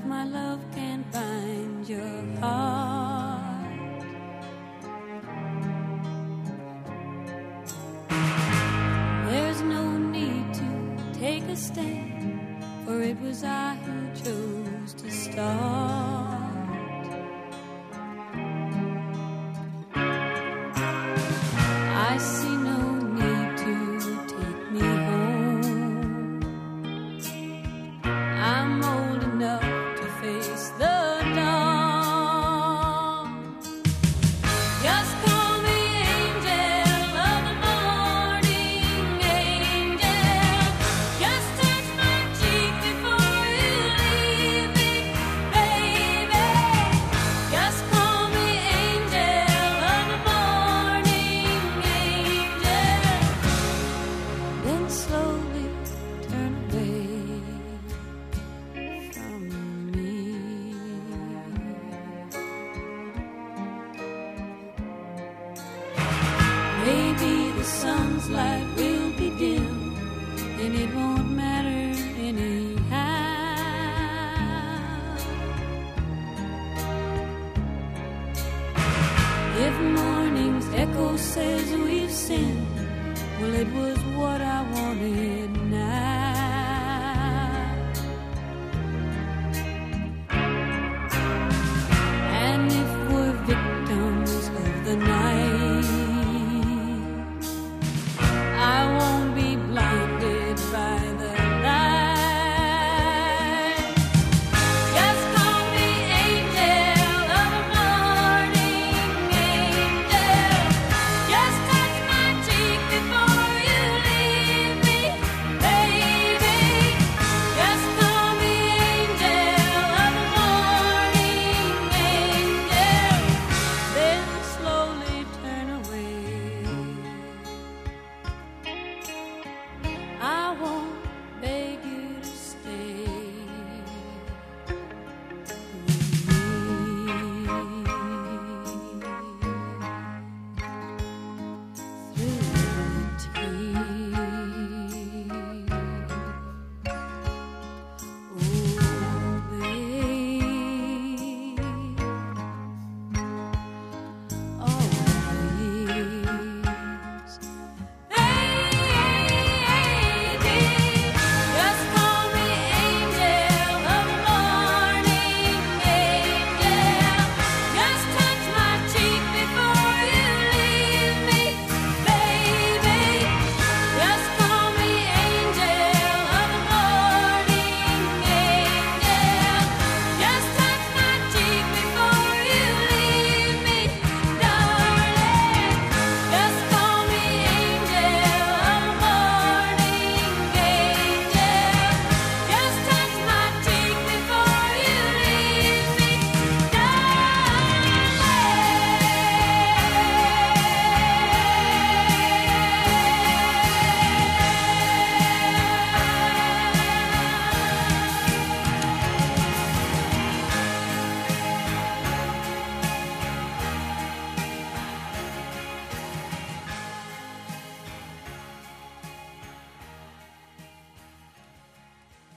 my love can find your heart. There's no need to take a stand, for it was I who chose to start. I see no need to take me home. I'm old enough to face the dawn. Just call me angel of the morning, angel. Just touch my cheek before you leave me, baby. Just call me angel of the morning, angel. Then slowly turn away from me. Maybe the sun's light will be dim, and it won't matter anyhow. If morning's echo says we've sinned, well, it was what I wanted now.